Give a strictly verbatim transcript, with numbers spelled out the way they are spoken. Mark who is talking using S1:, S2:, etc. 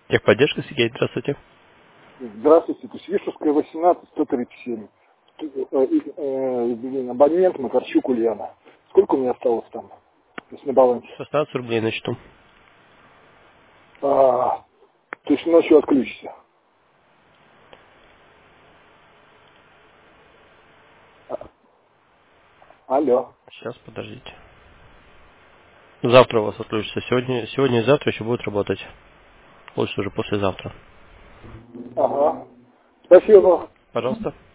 S1: Техподдержка, Сергей, здравствуйте.
S2: Здравствуйте, то есть Вишевская, восемнадцать, сто тридцать семь. Э, э, блин, абонент Макарчук Ульяна. Сколько у меня осталось там? То есть на балансе.
S1: шестнадцать рублей на счету.
S2: А, то есть ночью отключится. А, алло.
S1: Сейчас, подождите. Завтра у вас отключится. Сегодня, сегодня и завтра еще будет работать. Лучше уже послезавтра.
S2: Ага. Спасибо.
S1: Пожалуйста.